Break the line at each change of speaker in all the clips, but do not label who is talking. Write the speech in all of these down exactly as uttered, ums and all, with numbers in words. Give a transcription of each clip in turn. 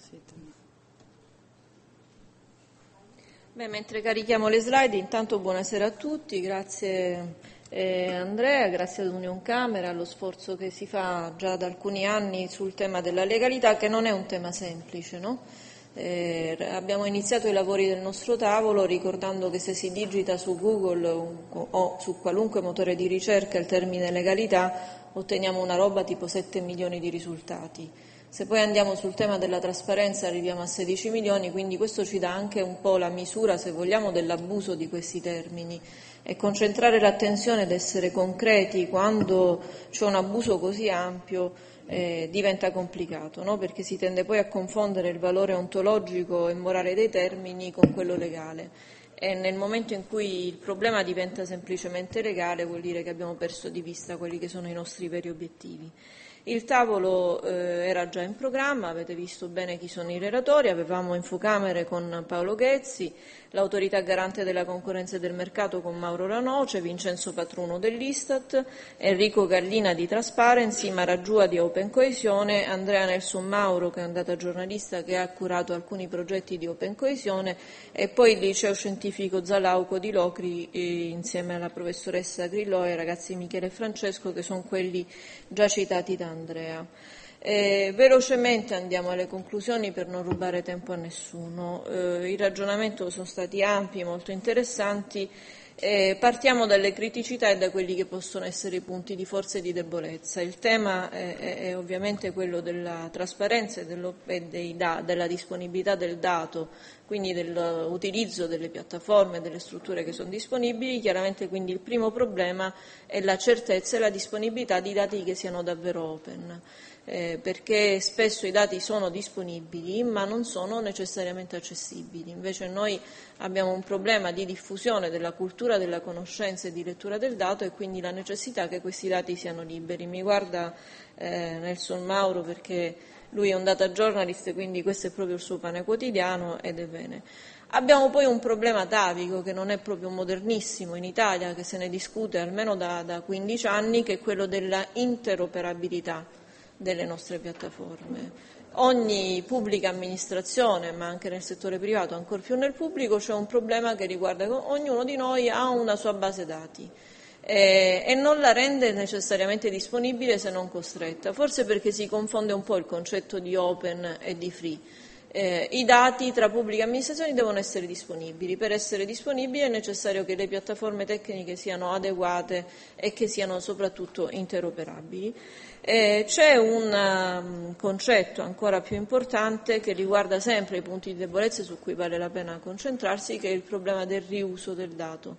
Beh, mentre carichiamo le slide, intanto buonasera a tutti, grazie eh, Andrea, grazie ad Union Camera, allo sforzo che si fa già da alcuni anni sul tema della legalità, che non è un tema semplice, no? Eh, abbiamo iniziato i lavori del nostro tavolo ricordando che se si digita su Google o su qualunque motore di ricerca il termine legalità otteniamo una roba tipo sette milioni di risultati. Se poi andiamo sul tema della trasparenza arriviamo a sedici milioni, quindi questo ci dà anche un po' la misura, se vogliamo, dell'abuso di questi termini. E concentrare l'attenzione ed essere concreti quando c'è un abuso così ampio eh, diventa complicato, no? Perché si tende poi a confondere il valore ontologico e morale dei termini con quello legale. E nel momento in cui il problema diventa semplicemente legale vuol dire che abbiamo perso di vista quelli che sono i nostri veri obiettivi. Il tavolo eh, era già in programma, avete visto bene chi sono i relatori, avevamo Infocamere con Paolo Ghezzi, l'autorità garante della concorrenza e del mercato con Mauro Ranoce, Vincenzo Patruno dell'Istat, Enrico Gallina di Transparency, Mara Giua di Open Coesione, Andrea Nelson Mauro che è un data giornalista che ha curato alcuni progetti di Open Coesione e poi il liceo scientifico Zalauco di Locri eh, insieme alla professoressa Grillo e ai ragazzi Michele e Francesco che sono quelli già citati da Andrea. Eh, velocemente andiamo alle conclusioni per non rubare tempo a nessuno. Eh, il ragionamento sono stati ampi, molto interessanti. Eh, partiamo dalle criticità e da quelli che possono essere i punti di forza e di debolezza. Il tema è, è, è ovviamente quello della trasparenza e, dello, e dei da, della disponibilità del dato, quindi dell'utilizzo delle piattaforme e delle strutture che sono disponibili. Chiaramente quindi il primo problema è la certezza e la disponibilità di dati che siano davvero open. Eh, perché spesso i dati sono disponibili ma non sono necessariamente accessibili. Invece noi abbiamo un problema di diffusione della cultura della conoscenza e di lettura del dato e quindi la necessità che questi dati siano liberi. Mi guarda eh, Nelson Mauro perché lui è un data journalist e quindi questo è proprio il suo pane quotidiano ed è bene. Abbiamo poi un problema atavico che non è proprio modernissimo in Italia, che se ne discute almeno da, da quindici anni, che è quello della interoperabilità delle nostre piattaforme. Ogni pubblica amministrazione, ma anche nel settore privato, ancor più nel pubblico, c'è un problema che riguarda che ognuno di noi ha una sua base dati eh, e non la rende necessariamente disponibile se non costretta, forse perché si confonde un po' il concetto di open e di free. Eh, I dati tra pubbliche amministrazioni devono essere disponibili. Per essere disponibili è necessario che le piattaforme tecniche siano adeguate e che siano soprattutto interoperabili. Eh, c'è un um, concetto ancora più importante che riguarda sempre i punti di debolezza su cui vale la pena concentrarsi, che è il problema del riuso del dato.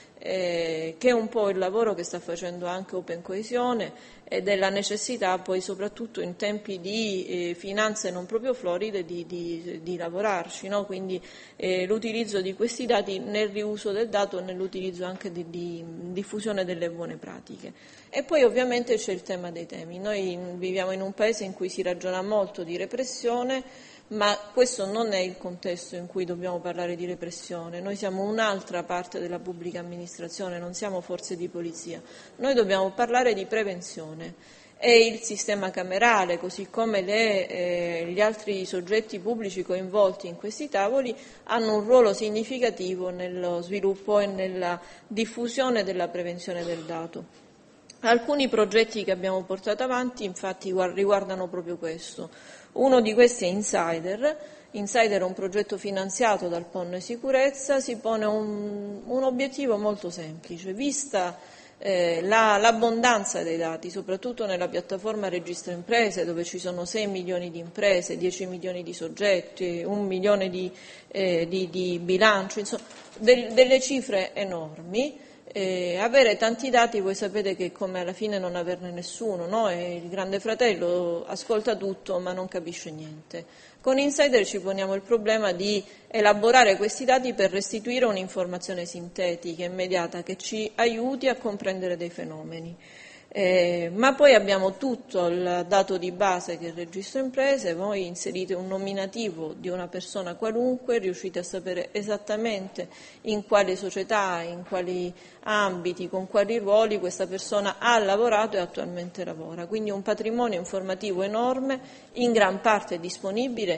Eh, che è un po' il lavoro che sta facendo anche Open Coesione e della necessità poi soprattutto in tempi di eh, finanze non proprio floride di, di, di lavorarci, no? Quindi eh, l'utilizzo di questi dati nel riuso del dato e nell'utilizzo anche di, di diffusione delle buone pratiche. E poi ovviamente c'è il tema dei temi. Noi viviamo in un paese in cui si ragiona molto di repressione, ma questo non è il contesto in cui dobbiamo parlare di repressione. Noi siamo un'altra parte della pubblica amministrazione, non siamo forze di polizia. Noi dobbiamo parlare di prevenzione e il sistema camerale, così come le, eh, gli altri soggetti pubblici coinvolti in questi tavoli, hanno un ruolo significativo nello sviluppo e nella diffusione della prevenzione del dato. Alcuni progetti che abbiamo portato avanti infatti riguardano proprio questo. Uno di questi è Insider. Insider è un progetto finanziato dal P O N Sicurezza, si pone un, un obiettivo molto semplice. Vista eh, la, l'abbondanza dei dati, soprattutto nella piattaforma Registro Imprese, dove ci sono sei milioni di imprese, dieci milioni di soggetti, un milione di, eh, di, di bilancio, insomma, del, delle cifre enormi. Eh, avere tanti dati voi sapete che è come alla fine non averne nessuno, no? E il grande fratello ascolta tutto ma non capisce niente. Con Insider ci poniamo il problema di elaborare questi dati per restituire un'informazione sintetica, immediata, che ci aiuti a comprendere dei fenomeni. Eh, ma poi abbiamo tutto il dato di base che è il registro imprese, voi inserite un nominativo di una persona qualunque, riuscite a sapere esattamente in quali società, in quali ambiti, con quali ruoli questa persona ha lavorato e attualmente lavora. Quindi un patrimonio informativo enorme, in gran parte disponibile.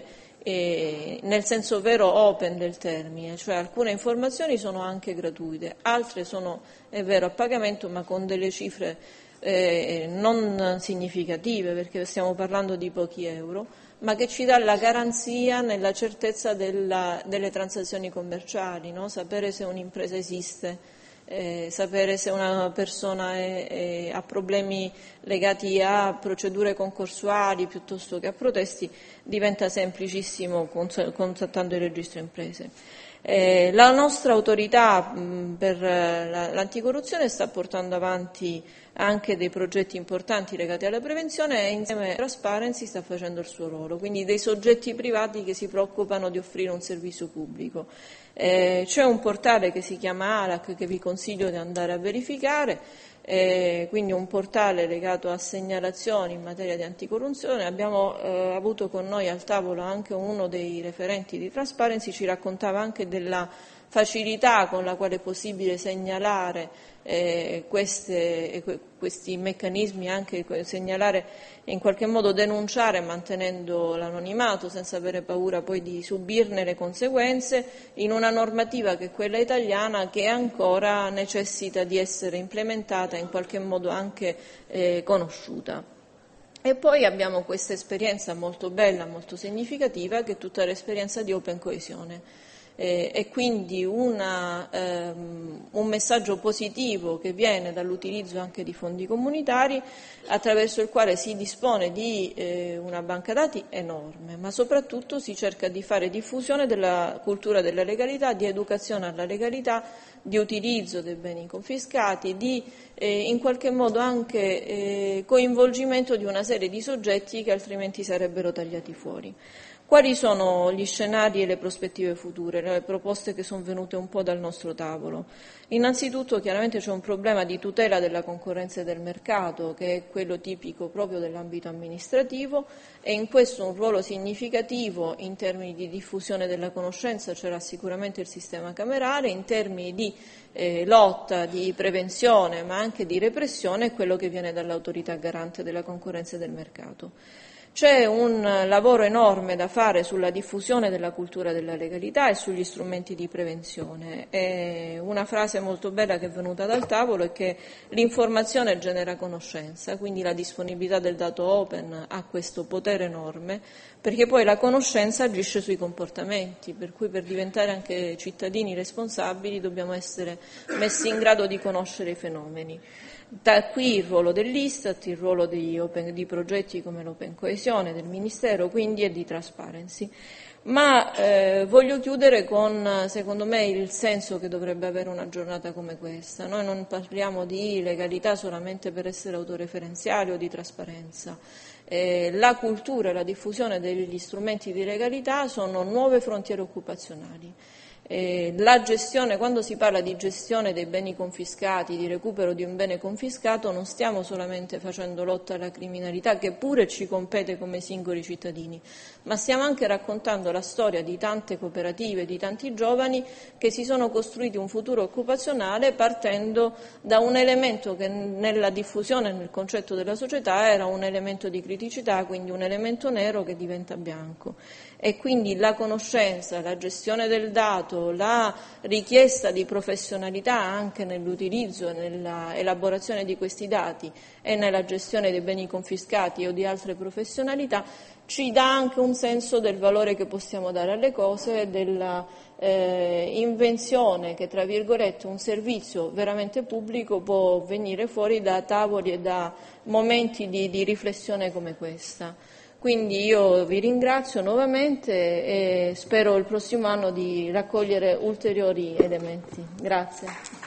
eh, nel senso vero open del termine, cioè alcune informazioni sono anche gratuite, altre sono, è vero, a pagamento ma con delle cifre eh, non significative, perché stiamo parlando di pochi euro, ma che ci dà la garanzia nella certezza della, delle transazioni commerciali, no? Sapere se un'impresa esiste, eh, sapere se una persona è, è, ha problemi legati a procedure concorsuali piuttosto che a protesti, diventa semplicissimo contattando il registro imprese. Eh, la nostra autorità mh, per la, l'anticorruzione sta portando avanti anche dei progetti importanti legati alla prevenzione e insieme a Transparency sta facendo il suo ruolo, quindi dei soggetti privati che si preoccupano di offrire un servizio pubblico. Eh, c'è un portale che si chiama ALAC che vi consiglio di andare a verificare, eh, quindi un portale legato a segnalazioni in materia di anticorruzione. Abbiamo eh, avuto con noi al tavolo anche uno dei referenti di Transparency, ci raccontava anche della facilità con la quale è possibile segnalare eh, queste, questi meccanismi, anche segnalare e in qualche modo denunciare mantenendo l'anonimato senza avere paura poi di subirne le conseguenze in una normativa che è quella italiana, che ancora necessita di essere implementata e in qualche modo anche eh, conosciuta. E poi abbiamo questa esperienza molto bella, molto significativa, che è tutta l'esperienza di Open Coesione. Eh, e quindi una, ehm, un messaggio positivo che viene dall'utilizzo anche di fondi comunitari, attraverso il quale si dispone di eh, una banca dati enorme, ma soprattutto si cerca di fare diffusione della cultura della legalità, di educazione alla legalità, di utilizzo dei beni confiscati, di eh, in qualche modo anche eh, coinvolgimento di una serie di soggetti che altrimenti sarebbero tagliati fuori. Quali sono gli scenari e le prospettive future, le proposte che sono venute un po' dal nostro tavolo? Innanzitutto chiaramente c'è un problema di tutela della concorrenza e del mercato, che è quello tipico proprio dell'ambito amministrativo, e in questo un ruolo significativo in termini di diffusione della conoscenza ce l'ha sicuramente il sistema camerale, in termini di eh, lotta, di prevenzione ma anche di repressione è quello che viene dall'autorità garante della concorrenza e del mercato. C'è un lavoro enorme da fare sulla diffusione della cultura della legalità e sugli strumenti di prevenzione. E una frase molto bella che è venuta dal tavolo è che l'informazione genera conoscenza, quindi la disponibilità del dato open ha questo potere enorme, perché poi la conoscenza agisce sui comportamenti, per cui per diventare anche cittadini responsabili dobbiamo essere messi in grado di conoscere i fenomeni. Da qui il ruolo dell'Istat, il ruolo di, open, di progetti come l'Open Coesione, del Ministero quindi e di Transparency. Ma eh, voglio chiudere con, secondo me, il senso che dovrebbe avere una giornata come questa. Noi non parliamo di legalità solamente per essere autoreferenziali o di trasparenza. Eh, la cultura e la diffusione degli strumenti di legalità sono nuove frontiere occupazionali. Eh, la gestione, quando si parla di gestione dei beni confiscati, di recupero di un bene confiscato, non stiamo solamente facendo lotta alla criminalità, che pure ci compete come singoli cittadini, ma stiamo anche raccontando la storia di tante cooperative, di tanti giovani che si sono costruiti un futuro occupazionale partendo da un elemento che nella diffusione, nel concetto della società, era un elemento di criticità, quindi un elemento nero che diventa bianco. E quindi la conoscenza, la gestione del dato, la richiesta di professionalità anche nell'utilizzo e nella elaborazione di questi dati e nella gestione dei beni confiscati o di altre professionalità ci dà anche un senso del valore che possiamo dare alle cose e della eh, invenzione che, tra virgolette, un servizio veramente pubblico può venire fuori da tavoli e da momenti di, di riflessione come questa. Quindi io vi ringrazio nuovamente e spero il prossimo anno di raccogliere ulteriori elementi. Grazie.